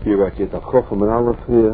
Here, I get a Chof and Aleph here.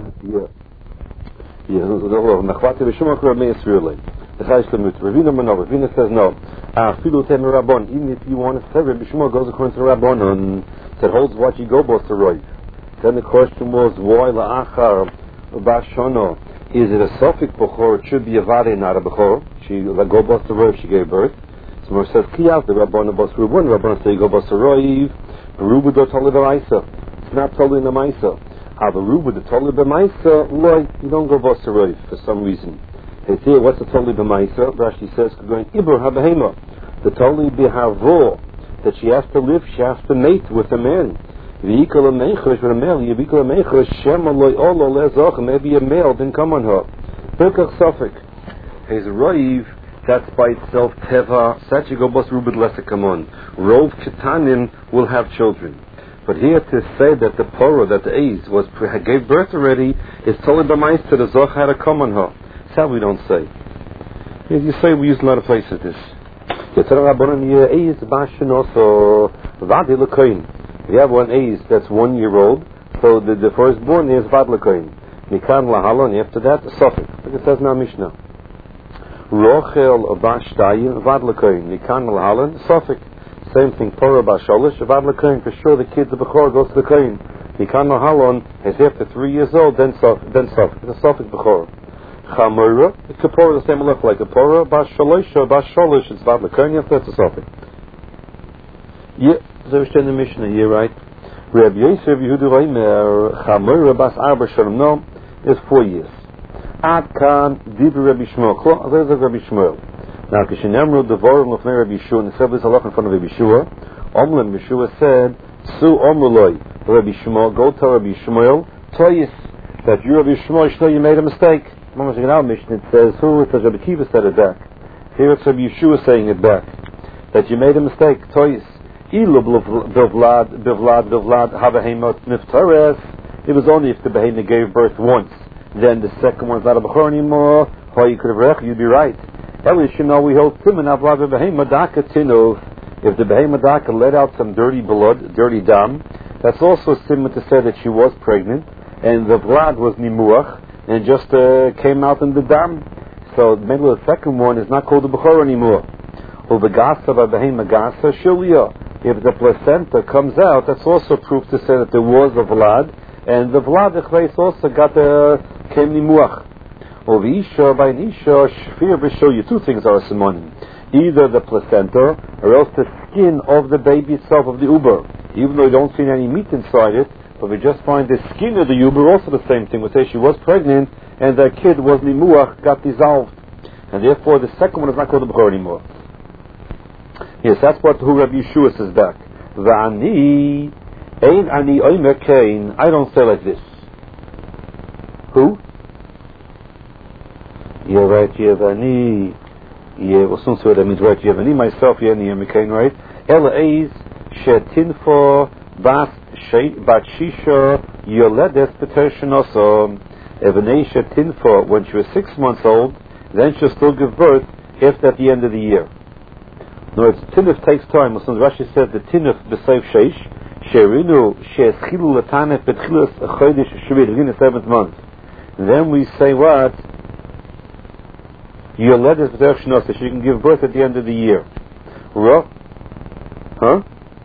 Nachvati V'Shumach Rabbi Yisrael. The Chayes Lemut. Ravina Manor. Ravina says no. Filu Tem Rabbon. Even if you want to say Rabbi Shmuel goes according to the Rabbanon that holds what you go Bosaroy. Then the question was why La'achar Bashono. Is it a Sofik Bechor? It should be a Vade, not a Bechor. She go Bosaroy. She gave birth. So it says Kiyaz the Rabbanon Bosaroy. Rabbanon say go Bosaroy. Berubu do Toli B'Maisa. It's not totally in the Maisa. Berubu do Toli B'Maisa. Loy, you don't go Bosaroy for some reason. They say what's the Toli B'Maisa? Rashi says going Ibur HaBehema. The Toli B'Havo that she has to live, she has to mate with a man. V'ikol Mechosh with a male. V'ikol Mechosh Shema Loy Olo Lezoch. Maybe a male didn't come on her. Birkach Sofik. He's Roiv. That's by itself Teva. Sachigo Bos Rubid Lesekamon. Rov Ketanin will have children. But here to say that the Porah, that the Eiz gave birth already, is totally b'mais to the Zoch had to come on her. That's how we don't say. You say we use a lot of places this. We have one Eiz that's 1 year old, so the firstborn is Vad Lekoin. Nikan Lahala, and after that, Sofik. Like it says in our Mishnah. Rochel Bashtayim Vad Lekoin. Nikan Lahala, Sofik. Same thing, Torah Basholish, Vad Lekoin. For sure, the kid, the Bechor, goes to the Koin. Nikan Lahalon is after 3 years old, then Sofik. It's a Sofik Bechor. Chamura, the Kapora, the same look like Kapora. Basholish, it's Vad Lekoin. After that's a Sofik. Yeah, so we stand in the Mishnah here, right? Rabbi Yosef Yehuda Reimer Chamura Bas Arba Shalom. No, it's 4 years. Ad Kan Dib Rabbi Shmuel. There's Rabbi Shmuel. Now, Kishinemru Devorim of Rabbi Yeshua, and the Sebbe is a lot in front of Rabbi Yeshua. Omlim Yeshua said, Su Omruloi, Rabbi Shmuel, go tell Rabbi Shmuel, Toyis, that you Rabbi Shmuel, you made a mistake. Mamash in our mission, it says, who? It says Rabbi Kiva said it back. Here it's Rabbi Yeshua saying it back. That you made a mistake, Toyis. Ilu Bivlad, Habahemot Niftares. It was only if the Behemah gave birth once. Then the second one's not a Bechor anymore. How you could have read, you'd be right. Eli should know we hold Timin Avlav Behemah Daka Tinu. If the Behemah Daka let out some dirty blood, dirty dam, that's also Timin to say that she was pregnant, and the Vlad was Nimuach, and just came out in the dam. So maybe the second one is not called the Bechor anymore. Uvagasa Behemah Gasa Shilia. If the placenta comes out, that's also proof to say that there was a Vlad, and the Vlad also came Nimuach. Ovisha by Nisha Shfir show you two things are simonim. Either the placenta or else the skin of the baby itself, of the uber. Even though we don't see any meat inside it, but we just find the skin of the uber also the same thing. We say she was pregnant and the kid was Nimuach, got dissolved. And therefore the second one is not called the Bechor anymore. Yes, that's what who Rabbi Yeshua says back. V'ani ein ani oimer kain. I don't say like this. Who? You're right, Yevani. Yeah, well, soon say what that means, right? Yevani, myself, Yevani, Yevani, right? Ela Eiz, Shetinfo, Bat Shisha, Yoledes, Peteshinoso. Evnei Shetinfo, when she was 6 months old, then she'll still give birth if at the end of the year. In other words, Tinif takes time. Since Rashi said the Tinif b'Seif Sheish, Sherinu she'eschilu l'tanef betchilas chodesh shvit, in the 7th month. And then we say what? Yoledes b'Seif Shnosa, she can give birth at the end of the year. Huh?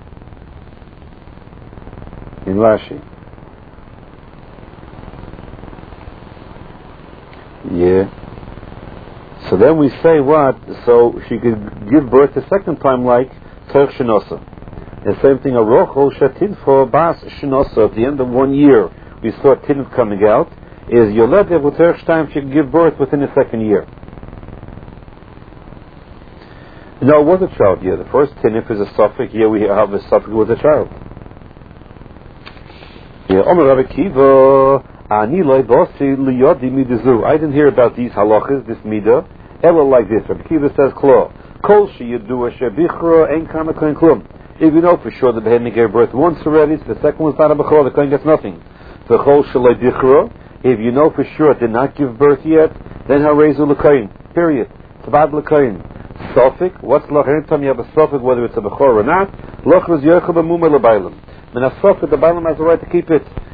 In Rashi. Yeah. So then we say what? So she could give birth the second time like Terch Shinosa. The same thing, a Rochol Shatin for Bas Shinosa. At the end of 1 year, we saw Tinif coming out. Is Yoledet with Terch time she can give birth within the 2nd year. No, it was a child. Yeah, the first Tinif is a suffix. Here we have a suffix with a child. Yeah, Omer Rabbi Kiva. I didn't hear about these halachas, this midah. Ella like this. Rabbi Kiva says, "Klo kol sheyedu shebichra ein kana kohen klum." If you know for sure the behemah gave birth once already, so the second one's not a bechor, the kohen gets nothing. The kol shelebichra, if you know for sure it did not give birth yet, then harezu l'kohen. Period. Tavad l'kohen. Sofik. What's loch? Anytime you have a sofik, whether it's a bechor or not, loch is yochel b'mumah l'baylam. When a sofik, the baylam has the right to keep it.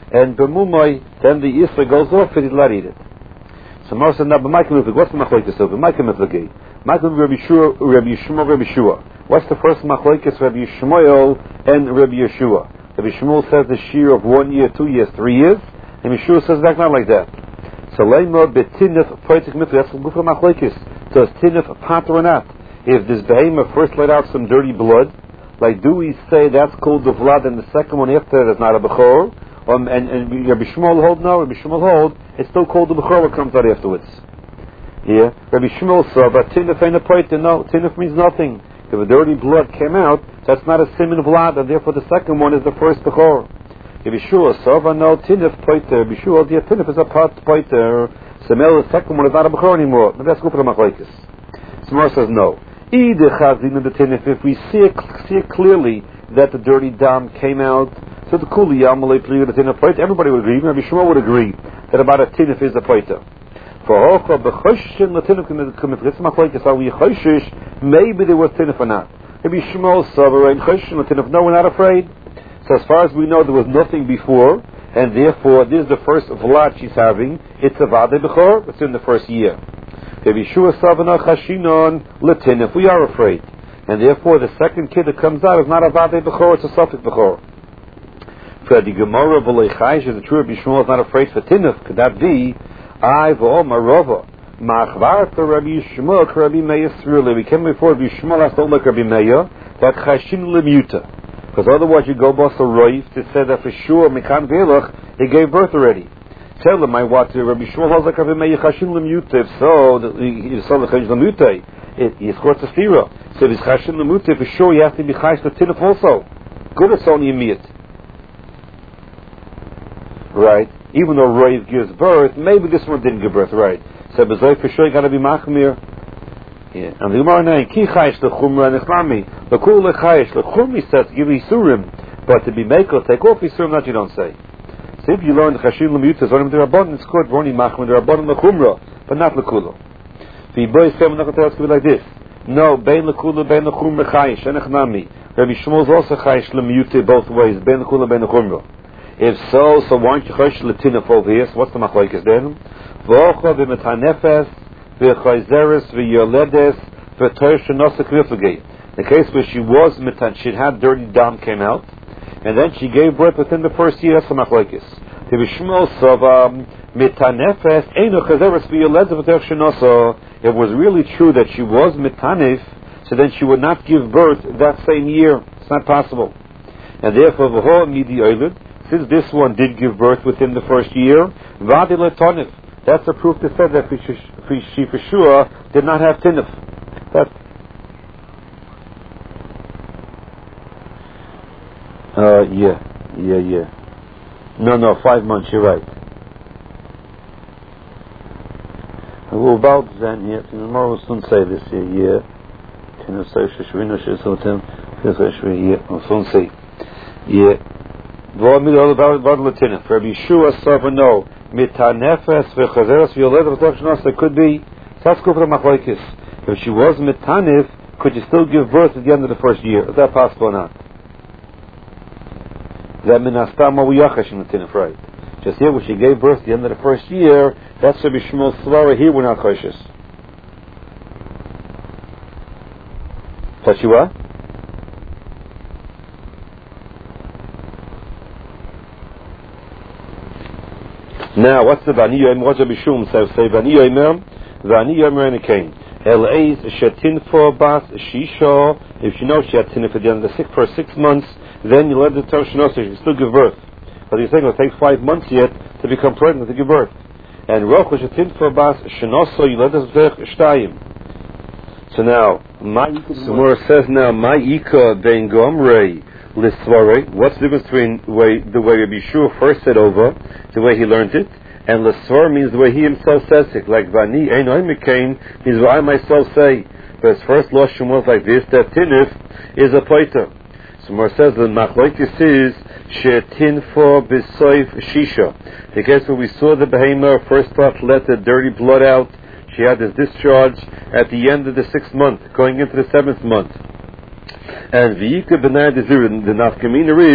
and b'mumay, then the Isra goes off and he's allowed to eat it. So Mar said, now, but Michael, what's the machlokes over? Michael Miflagi. Michael Rabbi Yeshua, Rabbi Yishmael, Rabbi Yeshua. What's the first machlokes? Rabbi Yishmael and Rabbi Yeshua. Rabbi Yishmael says the shear of 1 year, 2 years, 3 years, and Yeshua says that's not like that. So Leimor betinif poitik miflagi. That's the guf of machlokes. Does tinif pater or not? If this behemoth first let out some dirty blood, like do we say that's called the vlad, and the second one after is not a bechor? And Rabbi Shmuel hold no. Rabbi Shmuel hold it's still called the bechor what comes out afterwards. Yeah, Rabbi Shmuel saw, but tinif ain't a poiter. No, tinif means nothing. If a dirty blood came out, that's not a siman vlad, and therefore the second one is the first bechor. Rabbi Yeshua saw, but no, tinif poiter. Rabbi Yeshua, the tinif is a part poiter. Samel, the second one is not a bechor anymore. Maybe that's good for the machlokes. Samar says no. If we see it clearly that the dirty dam came out, so the kuli yamalei pliga the tinif poiter, everybody would agree. Rabbi Shmuel would agree that about a tinif is a poiter. For hocha b'choshin the tinif committed machlokes are we choshish? Maybe there was tinif or not. Rabbi Shmuel saw and choshin the tinif. No, we're not afraid. So as far as we know, there was nothing before, and therefore this is the first vlad she's having. It's a vade bechor. It's in the first year. Rabbi Yeshua savana chashinon letinif. We are afraid, and therefore the second kid that comes out is not a vade bechor. It's a safek bechor. For the Gemara v'leichaysh is the true Rabbi Shmuel is not afraid for tinif. Could that be? I v'omarova machvar to Rabbi Yishmael Rabbi Meir Sruli. We came before Rabbi Yishmael asked all like Rabbi Meir that chashin lemuta, because otherwise you go basa roif to say that for sure mekan velach he gave birth already. Tell him I what Rabbi Yishmael holds like Rabbi Meir chashin lemuta. If so, he saw the chashin lemuta. He's got the stira. So if he's chashin lemuta, for sure he has to be chayish the tinif also. Good, it's only a miyat. Right? Even though Roiv gives birth, maybe this one didn't give birth, right? So Bezoy for sure you gotta be machmir. Yeah. And the Gemara name, Ki chayish lechumra nechlami. L'kul lechayish lechumri says give isurim, but to be makel take off isurim that you don't say. So if you learn the chashin lemutas, only the rabbanon it's called roni machmir the rabbanon lechumra, but not lekulo. The boy said we're not going to tell us to be like this. No, bein lekulo bein lechumra chayish enechnami. Rabbi Shmuel is also chayish lemute both ways, bein lekulo bein lechumra. If so why aren't you chayish letinif over here? So what's the machlokes then? V'ocha v'metanefes v'chayzeres v'yoledes v'toy shenosa kviflagei. The case where she was she had dirty dam came out, and then she gave birth within the first year. That's the machlokes. The Bishmol sav metanefes eino chayzeres v'yoledes v'toy shenosa. It was really true that she was metanef, so then she would not give birth that same year. It's not possible, and therefore v'ho midi oiled. Since this one did give birth within the first year, vadi letonif. That's a proof to say that she for sure did not have tinif. That's yeah. No, 5 months. You're right. Well, about then, yeah. Tomorrow we'll soon say this year. Tinif say shishvino shisotem. We'll soon say. Yeah. Rabbi Yeshua Savano Mitanefes v'chazeres v'yoledes v'toch. It could be that's good for the machlokes. If she was mitanef, could you still give birth at the end of the first year? Is that possible or not? That minastam avuyachash in the tinef, right? Just here, when she gave birth at the end of the first year, that's Rabbi Shmuel's svara. Here we're not cautious. But she what? Now, what's the Vani Yoim? What's Rabbi Shum say? Vani Yoimer, Vani Yoimer and a cane. El-Eiz Shetin for Bas Shisha. If she knows she had tinif at the end of the for 6 months, then you let the Torah know so she can still give birth. But he's saying it'll take 5 months yet to become pregnant to give birth. And Roch Shetin for Bas Shenoso, you let us Shtayim. So now, Samura says now, Ma'ika Ben Gomrei. What's the difference between the way Rabbi Yeshua first said over, the way he learned it, and Lesvar means the way he himself says it, like Vani Ein Oimikain means what I myself say. But his first Lashon was like this, that Tinif is a poiter. So Mar says the machlokes is Shetin for B'soif Shisha. The case where we saw the behemoth first thought let the dirty blood out, she had this discharge at the end of the 6th month, going into the 7th month. And V'yika B'nai Dezir, the nafkamina is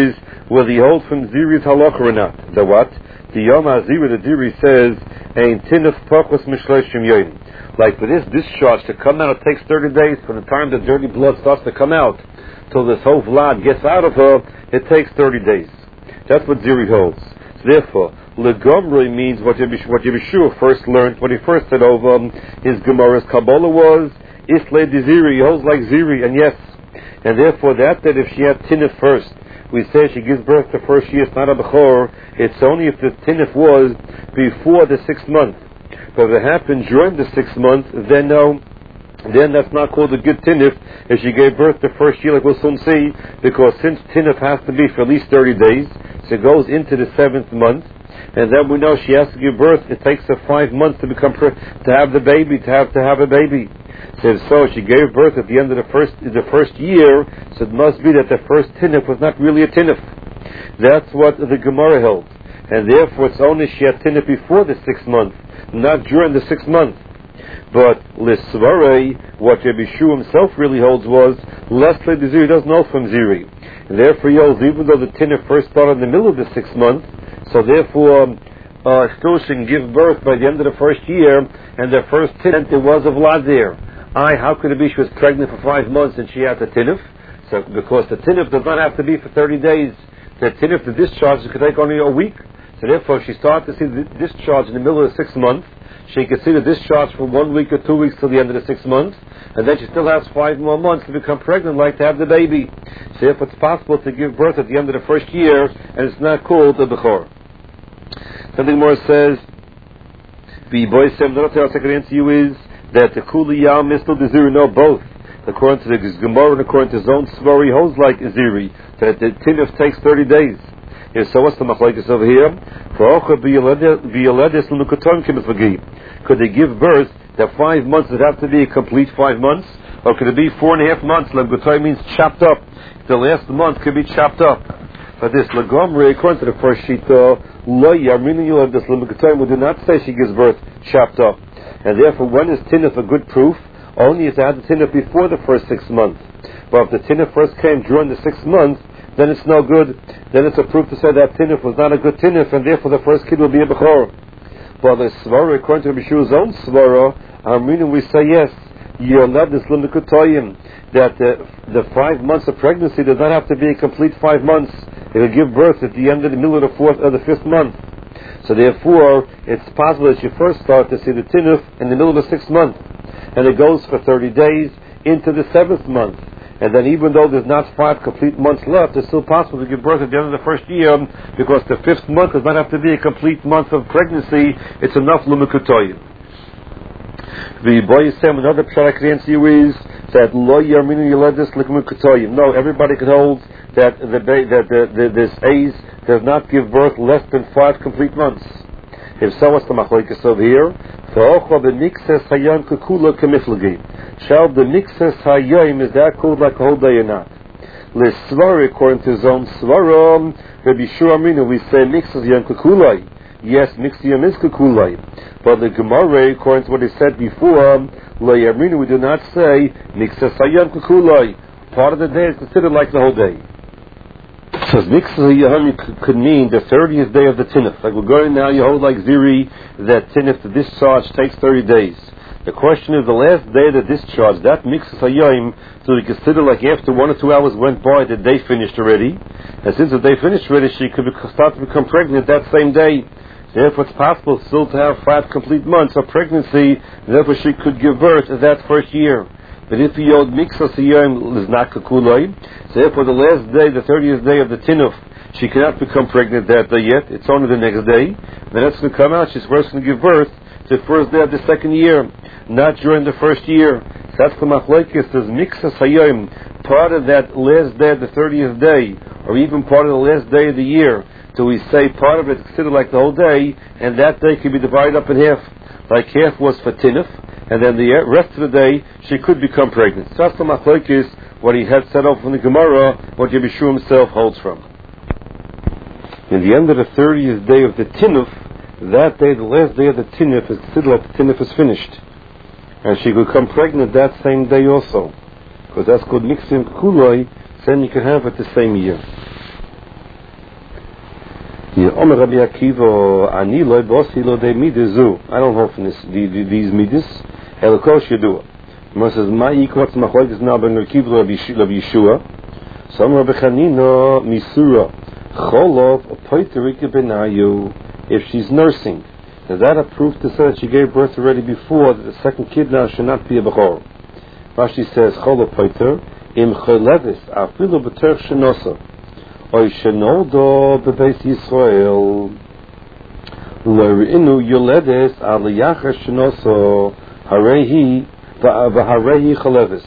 will he hold from Ziri's halacha or not? The what? The Yom HaZiri, the Diri says, Ein tinef pachos mishloshim yoyim. Like for this discharge to come out, it takes 30 days from the time the dirty blood starts to come out till this whole vlad gets out of her. It takes 30 days. That's what Ziri holds. So therefore, legomri means what Yeshua first learned when he first said over his Gemara's Kabbalah was Isle de Ziri. He holds like Ziri, and yes, and therefore that if she had tinef first, we say she gives birth the first year, it's not a bechor. It's only if the tinef was before the 6th month. But if it happened during the 6th month, then no. Then that's not called a good tinef if she gave birth the first year, like we'll soon see, because since tinef has to be for at least 30 days, so it goes into the 7th month, and then we know she has to give birth. It takes her 5 months to have the baby, to have a baby. So she gave birth at the end of the first year, so it must be that the first tinef was not really a tinef. That's what the Gemara held. And therefore it's only she had tinef before the 6th month, not during the 6th month. But Lisvarei, what Rabbi Shua himself really holds was, Leslie the Ziri doesn't know from Ziri. And therefore he holds, even though the tinef first started in the middle of the 6th month, so therefore still she can give birth by the end of the first year, and the first tinef there was a vlad there. How could it be she was pregnant for 5 months and she had the tinef? So because the tinef does not have to be for 30 days. The tinef, the discharge, could take only a week. So therefore, if she started to see the discharge in the middle of the 6th month, she could see the discharge for 1 week or 2 weeks till the end of the 6th month, and then she still has 5 more months to become pregnant, like to have the baby. So therefore, it's possible to give birth at the end of the first year, and it's not called a bechor. Something more says, the boy said, the other second answer to you is that the kuli yam mistel the ziri know both. According to the Gemara and according to his own svar, he holds like Ziri, that the tinef takes 30 days. So what's the machlokes over here? Could they give birth that 5 months would have to be a complete 5 months? Or could it be 4.5 months? Legotoy means chopped up. The last month could be chopped up. But this legomri, according to the first shita, lo yarminu yulad this legotoy, we do not say she gives birth chopped up. And therefore, when is tinef a good proof? Only if they had the tinef before the first 6 months. But if the tinef first came during the 6th month, then it's no good. Then it's a proof to say that tinef was not a good tinef, and therefore the first kid will be a bechor. But the svara, according to Yeshua's own svara, meaning we say yes, yolad this limikutoyim, that the 5 months of pregnancy does not have to be a complete 5 months. It will give birth at the end of the middle of the 4th or the 5th month. So therefore, it's possible that you first start to see the tinef in the middle of the 6th month, and it goes for 30 days into the 7th month. And then even though there's not 5 complete months left, it's still possible to give birth at the end of the first year, because the 5th month does not have to be a complete month of pregnancy. It's enough lumikutoyim. The boy Sam, another pshat I can answer you is that lo yarminu yeledis lumikutoyim. No, everybody can hold that this A's does not give birth less than 5 complete months. If so, what's the machlokes over here? Shall the mixes hayom, is that called like a whole day or not? L'svar, according to his own svarom, Rabbi Shua Aminu, we say mixes yom kukulai. Yes, mixes yom is kukulai. But the Gemara, according to what he said before, lo yaminu, we do not say mixes hayom kukulai. Part of the day is considered like the whole day. So mixes hayom could mean the 30th day of the tinef. Like we're going now, you hold like Ziri, that tinef, the discharge takes 30 days. The question is the last day of the discharge, that mixes hayom, so we consider like after 1 or 2 hours went by, the day finished already. And since the day finished already, she could start to become pregnant that same day. Therefore it's possible still to have 5 complete months of pregnancy, therefore she could give birth that first year. But if you hold mixes hayom is not kakuloi, so therefore the last day, the 30th day of the tinuf, she cannot become pregnant that day yet, it's only the next day. Then that's going to come out, she's first going to give birth the first day of the 2nd year, not during the first year. So that's the machlokes, says mixes hayom, part of that last day of the 30th day, or even part of the last day of the year. So we say part of it is considered like the whole day, and that day can be divided up in half. Like half was for tinuf, and then the rest of the day she could become pregnant. So that's the machlokes, what he had set up from the Gemara, what Rabbi Shua himself holds from. In the end of the 30th day of the tinuf, that day, the last day of the tinuf, is considered like the tinuf is finished. And she could become pregnant that same day also. Because that's called mixim kuloi, then you can have it the same year. Omer Rabbi Akiva, Ani loy bosi lo de midazu. I don't hold from these midas. Elokos yedua. Gemara says, Ma yikwatz machlokes now ben Akiva Rabbi Yeshua. Some Rabbi Chanina misura cholov poiterik benayu. If she's nursing, is that a proof to say that she gave birth already before, that the second kid now should not be a bechor? Rashi says, cholov poiter im cholevis afilu b'terch shenosa. Oy shenoldo bebeis Yisrael lo'reinu yoledes al yachar shenoso harehi v'harehi cholevis.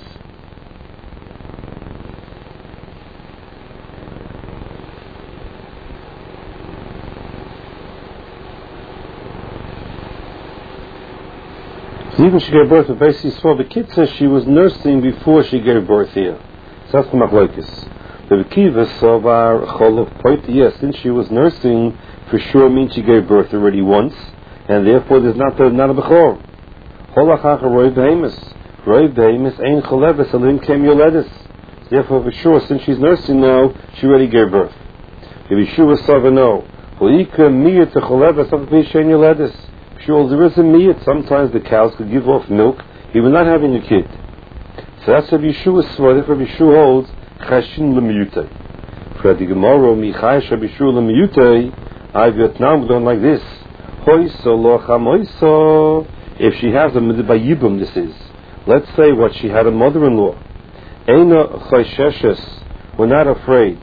So even she gave birth to Beis Yisrael, the kid says she was nursing before she gave birth here. So that's the machlokes. The Kiva Sovar Cholov Poit, yes, since she was nursing, for sure means she gave birth already once, and therefore there's not a Bechor. Holachach Roy Behemis. Roy Behemis Ein Choleves Alim Kem Yoledis. Therefore, for sure, since she's nursing now, she already gave birth. If Yeshua Sovar no. Hoika Miyat Choleves Avishen Yoledis. Sure, there is a miyat. Sometimes the cows could give off milk, even not having a kid. So that's what Yeshua Sovar. Therefore, Yeshua holds Chashin Lemiyutei. For the Gemara, Michayish Abishur Lemiyutei, I've got now done like this. Hoiso lo chamoiso. If she has a Bayibum, this is. Let's say what she had a mother-in-law. Eina Chaysheshes. We're not afraid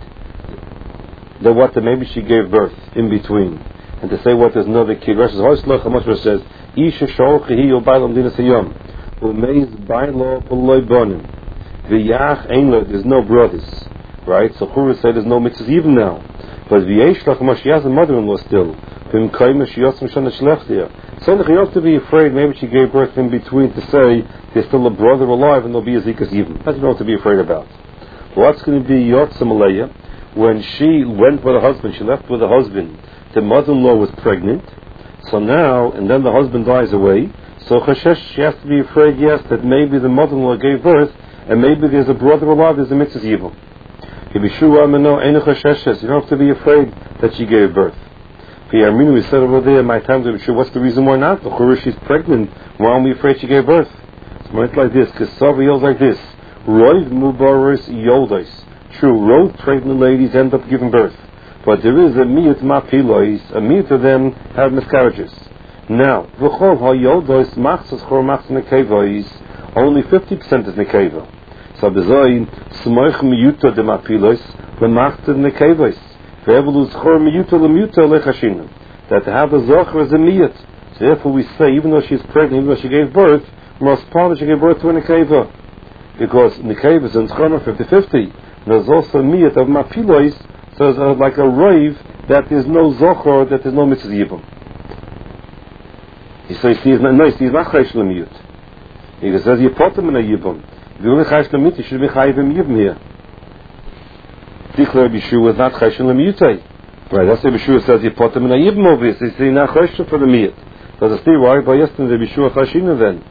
that what maybe she gave birth in between. And to say what there's another kid. Rashi says, Isha Shorchi Yo Bailam Dinas Hayom. Umeiz Bailo B'Loi Bonim. V'yach Einlo, there's no brothers, right? So Chura said there's no mitzvahs even now. But v'yesh lachma, she has a mother-in-law still. V'mkayma she yotzim shana shlechtia. So you have to be afraid. Maybe she gave birth in between to say there's still a brother alive and there'll be a zikas even. That's what to be afraid about. What's going to be yotzim aleya? When she went with her husband, she left with her husband. The mother-in-law was pregnant. So now, and then the husband dies away. So chashesh, she has to be afraid, yes, that maybe the mother-in-law gave birth. And maybe there's a brother alive, there's a mitzvah evil. You don't have to be afraid that she gave birth. We said over there, my times of Yeshua, what's the reason why not? She's pregnant. Why aren't we afraid she gave birth? It's like this, because Sava yells like this. Roiv mubaris yoldos. True, road pregnant ladies end up giving birth. But there is a miyut mapilois, a miyut of them have miscarriages. Now, v'chol ha-yoldos machzos chor machzos nekevois. Only 50% is nekeva. So bezoin smoich miyuta de mapilos lemacht de nekevos. Ve'evelus chor miyuta lemiyuta lechashinim. That to have a zocher is a miyut. So therefore we say, even though she's pregnant, even though she gave birth, most probably she gave birth to a nekeva, because nekeva is in schona 50-50. There's also a miyut of mapilos, so it's like a roiv that there's no zocher, that there's no mitzvah yibum. So you see, he's not chayish lemiyut. He says, you put him in a yibum. If you're only chayish lemiyut, you should be chayiv in yibum here. Declare Yeshua is not chayish lemiyutay. Right, that's why Yeshua says, you put him in a yibum over here. So you say, not chayish for the miyut. So the stay why by yesterday Yeshua chayishina then.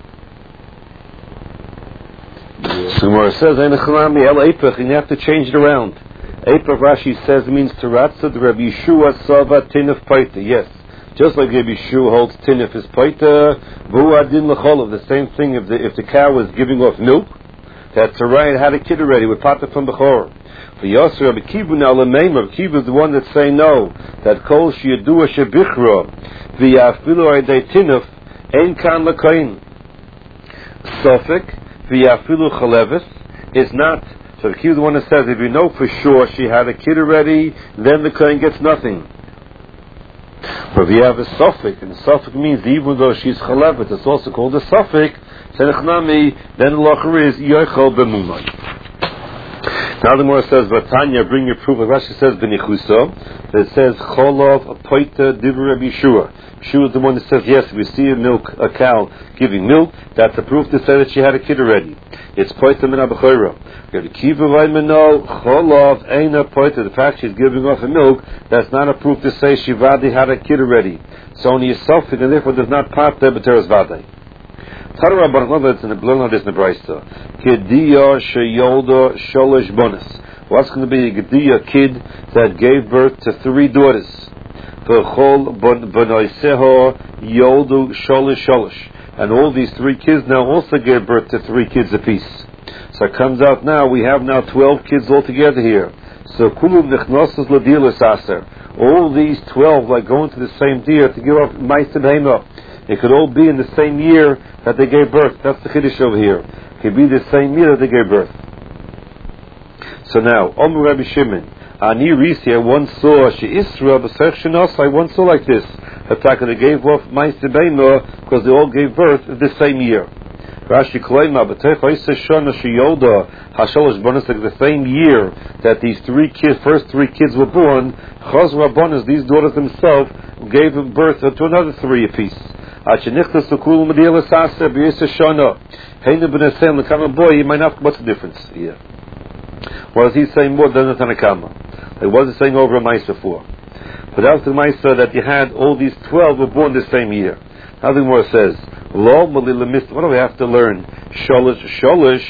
So Gemara says, and you have to change it around. Eipach, Rashi says, means Taratzah, the Rabbi Yeshua Sava Tinef Paita. Yes. Just like Rabbi Yeshua holds Tinef is Paita, Vu'adin L'cholov, the same thing if the cow was giving off milk, that Tzarayin had a kid already with Pata from Bechor. For Yosser, Rabbi Kivu now L'meim, Rabbi Kivu is the one that say no, that Kol Shiadua Shebichra, V'yafilu Aydei Tinef, Ein Kan L'koyin. Sofik, V'yafilu Chalevis, is not. So the Kivu is the one that says, if you know for sure she had a kid already, then the kohen gets nothing. But if you have a suffix, and the suffix means even though she's chalevet, it's also called a suffix, then the locher is yochel b'mumay. Now the Gemara says, Vatanya, bring your proof. Rashi says, b'nichusa, that it says, cholov apoita divra Yeshua. Yeshua is the one that says, yes, if we see a cow giving milk, that's a proof to say that she had a kid already. It's poita min ha-b'chora. The fact she's giving off the milk, that's not a proof to say she vadi had a kid already. So only a suffix, and therefore does not part there, but there is vadi. It's in the blood of this Nebraisa. Gediya sheyolda sholosh bonus. What's going to be a Gediya kid that gave birth to 3 daughters? V'chol b'noiseho yoldu sholish sholish. And all these 3 kids now also gave birth to 3 kids apiece. So it comes out now, we have now 12 kids altogether here. So kulum nechnosas l'dilas aser. All these 12 like going to the same deer to give up ma'aseh behema. It could all be in the same year that they gave birth. That's the chiddush over here. It could be the same year that they gave birth. So now, Omer Rabbi Shimon, Ani Risi, I once saw she Isra b'sech shenos. I once saw like this. Attack they gave off ma'aseh behema because they all gave birth the same year. Rashi Kloima, b'tech ha'isa shana sheyolda hashalosh bonus, like the same year that these 3 kids, first 3 kids were born. Chaz rabbonos, these daughters themselves gave birth to another 3 apiece. Achenichtas ukul medila sasa b'yisa shana. Heina b'nesem l'kama boy. You might not. What's the difference here? What is he saying more than the Tanakama? Like what is he saying over a Maisa for? But that was the Maisa that you had all these 12 were born the same year. Now the Gemara says, Lo malila. What do we have to learn? Sholish,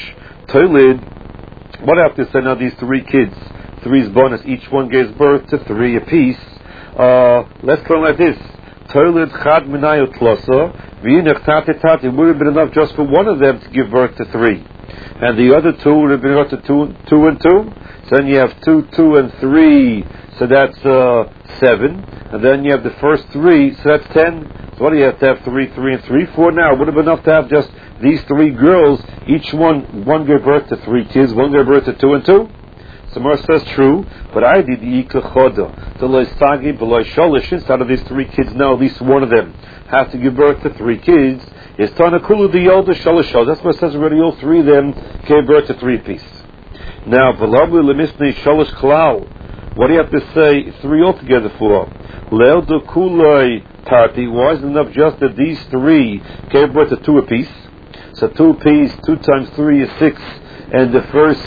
Toilid. What do I have to say now? These 3 kids, 3 is bonus. Each one gives birth to 3 apiece. Let's learn like this. Toilid chad minayot tlosa. V'yinach tati tati. It would have been enough just for one of them to give birth to 3. And the other 2 would have been enough to 2 and 2. So then you have 2, 2 and 3. So that's 7. And then you have the first 3. So that's 10. So what do you have to have? 3, 3, and 3, 4 now? It would have been enough to have just these 3 girls. Each one gave birth to 3 kids. One gave birth to 2 and 2. Samar says true, but I did the iklechoda. The loisagi below sholish. Instead of these 3 kids, now at least one of them has to give birth to 3 kids. It's Tanakulu the Yolda Sholish. That's what it says already. All 3 of them gave birth to 3 apiece. Now, V'labu lemisnei sholish klal. What do you have to say 3 altogether for? Le'eldu kuloi tarti. Why isn't it enough just that these 3 gave birth to 2 apiece? So 2 apiece, 2 times 3 is 6. And the first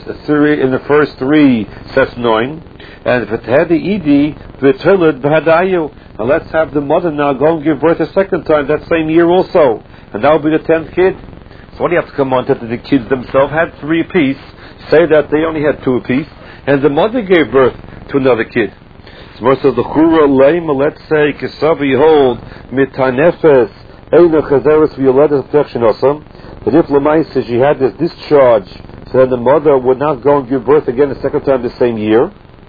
3, so that's 9. And if it had the Edi, v'toled b'hadayu. Now let's have the mother now go and give birth a second time that same year also. And that will be the 10th kid. So what do you have to come on to? The kids themselves had 3 apiece. Say that they only had 2 apiece. And the mother gave birth to another kid. So it says, the chura leima, let's say, kisavi hold, mitanefes, eina chazeres v'yoledes protection osam. But if Lamai says she had this discharge, so then the mother would not go and give birth again the second time the same year.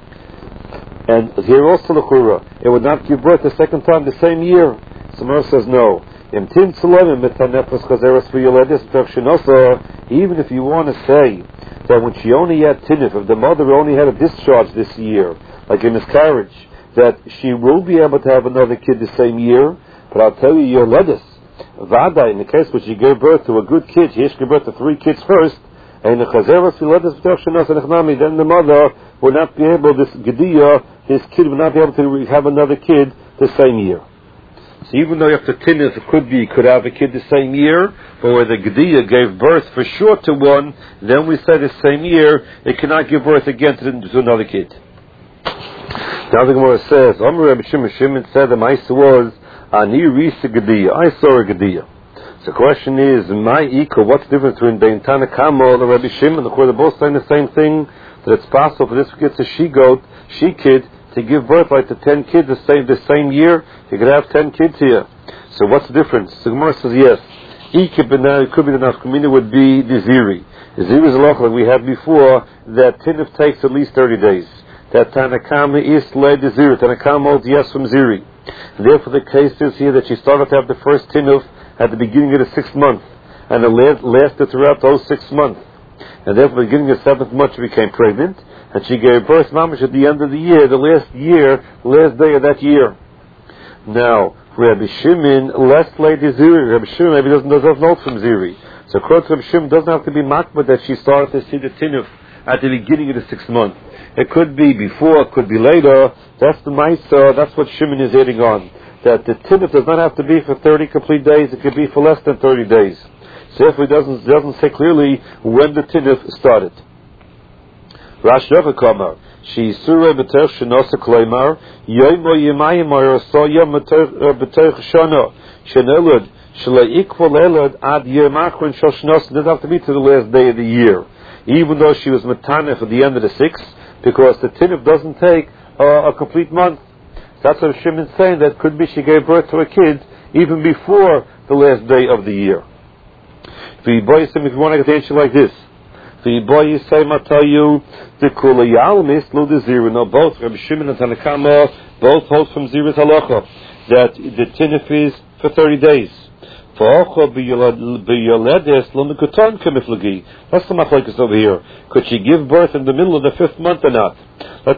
And here also the chura, it would not give birth the second time the same year. So Mara says no. Even if you want to say that when she only had tinif, if the mother only had a discharge this year, like a miscarriage, that she will be able to have another kid the same year. But I'll tell you, your ledis, Vada, in the case where she gave birth to a good kid, she gave birth to 3 kids first, and the chazeras then the mother will not be able, this kid will not be able to have another kid the same year. So even though you have to tinnis, it could have a kid the same year, but where the Gediya gave birth for sure to one, then we say the same year, it cannot give birth again to another kid. Now the Gemara says, Rabbi Shimon said the Maisa was, Ani Risa Gediya, I saw a Gediya. So the question is, what's the difference between Bein Tanakama and Rabbi Shimon? They're both saying the same thing, that it's possible for this kid, a she kid, to give birth like to 10 kids the same year. You could have 10 kids here. So what's the difference? The Gemara says yes. It could be the nafkamina would be the ziri. The ziri is a loch like we had before, that tinif takes at least 30 days. That Tanakama is led the ziri. Tanakama holds yes from ziri. And therefore the case is here that she started to have the first tinif at the beginning of the 6th month. And it lasted throughout those 6 months. And therefore at the beginning of the 7th month she became pregnant. And she gave birth, mamash, at the end of the year, the last day of that year. Now, Rabbi Shimon, less lady Ziri. Rabbi Shimon maybe doesn't know from Ziri. So, Rabbi Shimon doesn't have to be makbid that she started to see the tinuf at the beginning of the 6th month. It could be before, it could be later. That's the Maisa, that's what Shimon is hitting on. That the tinuf does not have to be for 30 complete days, it could be for less than 30 days. So, if it doesn't say clearly when the tinuf started. Rashi Kamar, she surah b'terch shenosa kleimar, yoymo yemayim or so yom b'terch shana, shenelud, shalei equal elud ad yemachrin shal shenosa, doesn't have to be to the last day of the year, even though she was matanef at the end of the 6th, because the tinuf doesn't take a complete month. That's what Shimon's saying, that could be she gave birth to a kid even before the last day of the year. If you want to get the answer like this, I'll tell you, the Kula Yalmis lo de Zira. No, both Rabbi Shimon and Tanakama both hold from Zira's halacha that the tinif is for 30 days. That's the machlokes over here. Could she give birth in the middle of the 5th month or not? And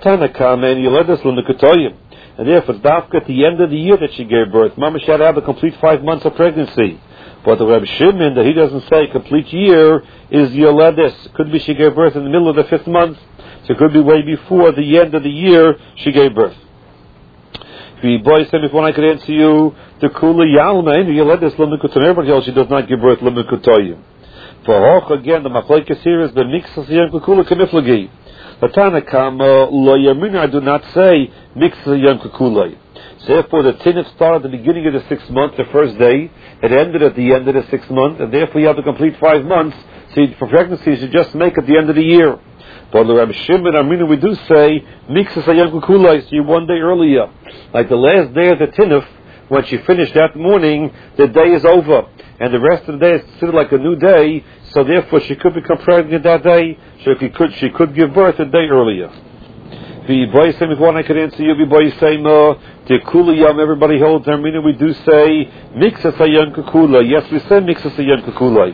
therefore, it's dafka at the end of the year that she gave birth. Mama, she had to have a complete 5 months of pregnancy. But the Rabbi Shimon, that he doesn't say complete year, is Yoledes. Could be she gave birth in the middle of the 5th month. So it could be way before the end of the year she gave birth. If one I could answer you, the Kula Yalma, Yoledes Lemikutoyim. Everybody else, she does not give birth Lemikutoyim. For Hoch, again, the machlokes here is the Mixas Yom Kukula Kemiflagi. The Tanakama, Lo Yamina, I do not say Mixas Yom Kukulai. So therefore, the tinif started at the beginning of the 6th month, the first day. It ended at the end of the 6th month, and therefore you have to complete 5 months. So for pregnancy, you should just make at the end of the year. But the Rabbi Shimon, Amrina, we do say Mixas Hayom Kukulai, so you 1 day earlier. Like the last day of the tinif, when she finished that morning, the day is over, and the rest of the day is considered like a new day. So therefore, she could become pregnant that day. So if she could give birth a day earlier. If one I could answer you, the Kula Yom, everybody holds Armina, we do say Mixas Hayom Kukula. Yes, we say Mixas Hayom Kukula.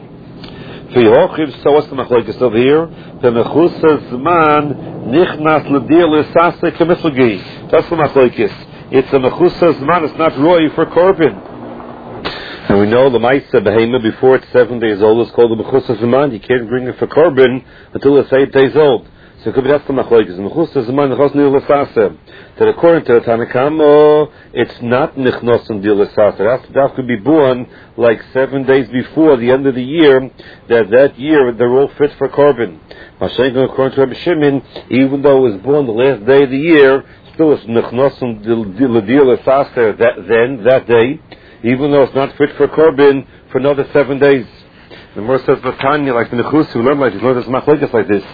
So what's the machlokes over here? The Mechusas Zman Nichnas L'Dir L'Sase Kemiflagi. That's the machlokes. It's a Mechusas Zman, it's not Roy for Korban. And we know the Maisa Behema before it's 7 days old is called the Mechusas Zman. You can't bring it for Korban until it's 8 days old. So it could be that's the machlokes. Mechusas Zman Nichnas L'Dir L'Sase. That according to the Tanakama, it's not Nichnos and Dir L'Sase. That could be born like 7 days before the end of the year. That year they're all fit for Korban. According to Rabbi Shimon, even though it was born the last day of the year, still it's Nichnos and Dir L'Sase that day. Even though it's not fit for Korban for another 7 days. The Gemara says, Vatanya, like the Nechus, who learned like this, learned this machlokes like this,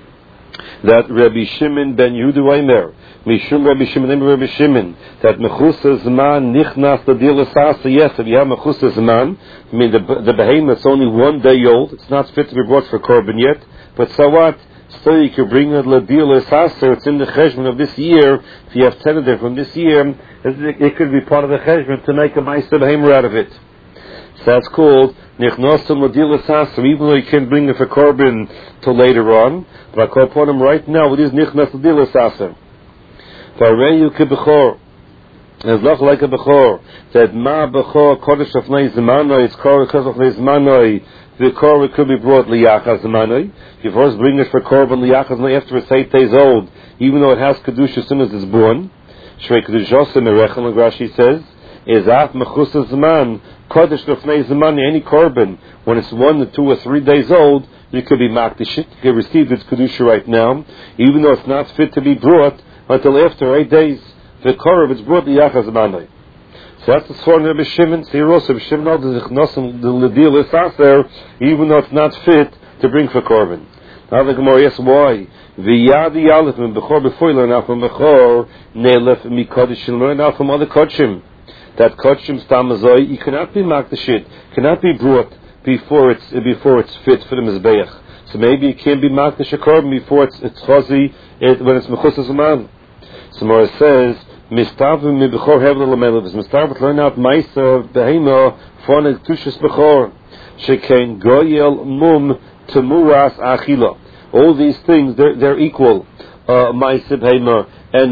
that Rabbi Shimon ben Yehuda Weimer, Mishum Rabbi Shimon, that Mechusas Zman Nichnas L'Dir L'Sase. Yes, if you have Mechusas Zman, I mean the behemoth is only 1 day old, it's not fit to be brought for Korban yet, but so what? Still you can bring it L'Dir L'Sase, it's in the cheshbon of this year. If you have 10 of them from this year, it could be part of the cheshbon to make a Ma'aseh Behemoth out of it. So that's called Nichnosim L'Dir L'Sase, even though you can't bring it for Korban till later on. But I call upon him right now, it is Nichnas L'Dir L'Sase. Vareyu K'Bechor, it's not like a Bechor, that Ma Bechor Kodesh Afnei Zmanoi, it's Kodesh Afnei Zmanoi, the Korban could be brought Liyachas Zmanoi. You first bring it for Korban Liyachas Zmanoi after it's 8 days old, even though it has Kedusha as soon as it's born. Shrei Kedusha Merechel, like Rashi says, is Af Mechusas Zman, Kodesh Afnei Zmanoi, any Korban, when it's 1 or 2 or 3 days old, you could be Makdishit, you could receive its Kedusha right now, even though it's not fit to be brought until after 8 days. The Korban is brought Liyachas Zmanoi. So that's the sworn Rabbi Shimon. So here also Rabbi Shimon knows the L'Dir L'Sase, even though it's not fit to bring for Korban. Now the Gemara, yes, why? V'yadi Yalef min Bechor before you learn out from Bechor, Ne'elef Mikodesh, you learn out from other Kodshim. That Kodshim Stamazoi, you cannot be Makdashit, cannot be brought before it's fit for the Mizbeach. So maybe it can't be Makdash Korban before it's Chazi, when it's Mechusas Zman. So Gemara says, Mistavim mi Bechor Hevel Lamelav. Mistavim learn out Ma'aseh Behema for the Kedushas Bechor. Shekein Goyel Mum Temuras Achila. All these things they're equal. Ma'aseh Behema and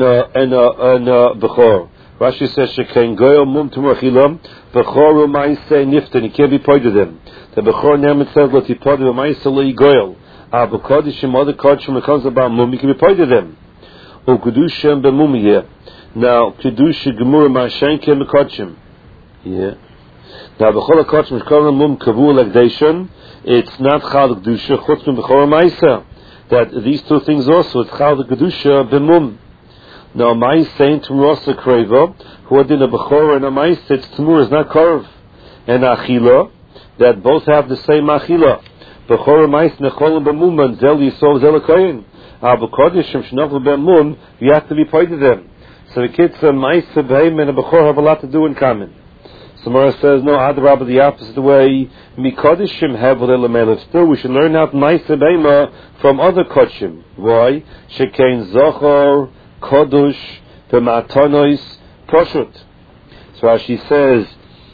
Bechor. Rashi says Shekein Goyel Mum Temuras Achila. Bechor Ma'aseh Niftan. You can't be part of them. The Bechor name itself what he part of Ma'aseh Lei Goyel. Abukadishim other Kodshim when it comes about Mum you can be part of them. Ukudushem B'Mum here. Now, Kedusha Gemura Ma'ashenke Mekotchim. Yeah. Now, B'chol HaKotchim Shkolam Mum Kavu L'Gdeishon, it's not Chal Kedusha, Chutz Min B'chol Ma'isa. That these two things also, it's Chal Kedusha B'Mum. Now, Ma'isa ain't Tmurosa Kreva, who are in a B'chol and a Ma'isa, it's Tmur, it's not Korv. And Achila, that both have the same Achila. B'chol Ma'isa Necholam B'Mum, and Zel Yisov Zel HaKoyin. B'Kodishim Shnachol B'Mum, you have to be part of them. So So the kids from Ma'isa Behema and a Bechor have a lot to do in common. Samara says, no, Adrabah, the opposite way. Mikodishim have l'melech. Still, we should learn out Ma'isa Behema from other Kodshim. Why? Shekein Zochor, Kodush, B'ma'atonois, Poshut. So as she says,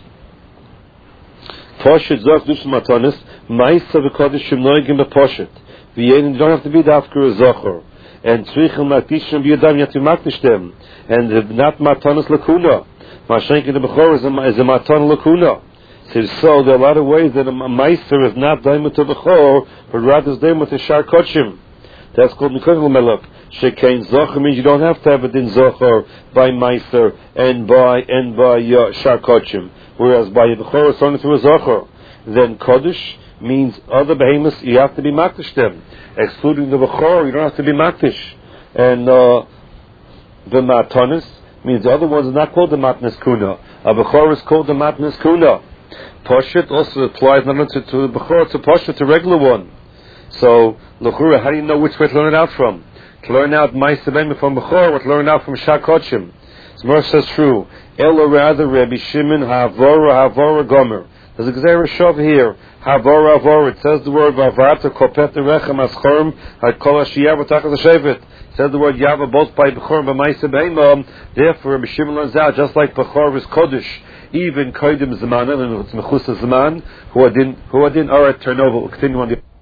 Poshut Zoch Dush Ma'atonis, Ma'isa v'Kodishim noigim b'Poshut. You don't have to be dafker a Zochor. And Tzrichim Makdishim b'Yadam, you have to makdish them. And not Ma'atonis Lakuna. Mashenk in the Bechor is a Matan Lakuna. So there are a lot of ways that a Meiser is not Daimut to Bechor, but rather is Daimut to Shar Kodshim. That's called Nikon Melech. Shekein Zochor means you don't have to have it in Zochor by Meiser and by Shar Kodshim. Whereas by Bechor it's only through a Zochor. Then Kodesh means other behemoths you have to be makdish them. Excluding the Bechor, you don't have to be makdish. And the Matanis means the other ones are not called the Matnas Kuna. A Bechor is called the Matnas Kuna. Poshet also applies not only to the Bechor, to Poshet, to regular one. So, L'chura, how do you know which way to learn it out from? To learn out Ma'isa Behema from Bechor, or to learn out from Shar Kodshim? So Moshe says true. Elo rather Rabbi Shimon Havora Gomer. There's a Gzeira Shov here. Havora. It says the word Vavarta Kopet Rechem Aschorm Hakol Ashiyah V'Tachas Hashevet. It says the word Yava both by Bechor and by Ma'isa Behema. Therefore, Rabbi Shimon learns out just like Bechor is Kodesh, even Kodim Zemanan and it's Mechus Zaman, who are din Arat Turnover. We'll continue on the